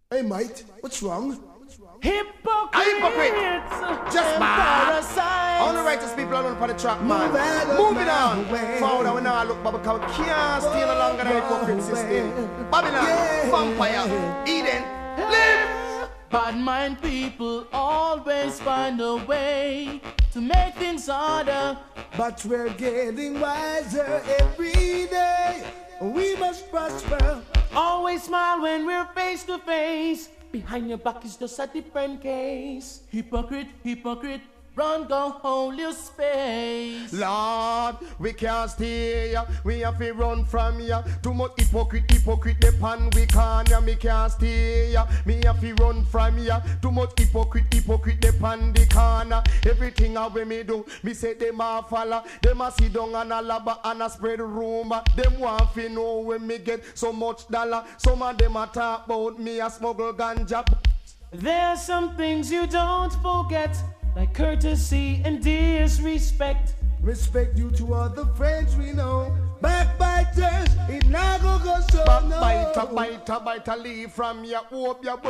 Hey mate, what's wrong? Hypocrite. Just bad. All the righteous people are on the track, man. Moving on. Forward, we now look, but we can't stay no longer than the hypocrite system. Babylon, vampire, Eden, live. Bad mind people always find a way to make things harder. But we're getting wiser every day. We must prosper. Always smile when we're face to face. Behind your back is just a different case. Hypocrite, hypocrite, run, go hold your space. Lord, we can't stay ya. We have to run from ya. Too much hypocrite, the pan we can't ya. Me can't stay ya. Me have to run from ya. Too much hypocrite, the pan the corner. Everything I when me do, me say them a follow. Them a sit down and a laba and a spread rumor. Them want to know when me get so much dollar. Some of them a talk about me a smuggle ganja. There's some things you don't forget, like courtesy and disrespect. Respect due to all the friends we know. Backbiters, it not go so no. Backbiter, leave from your hope, your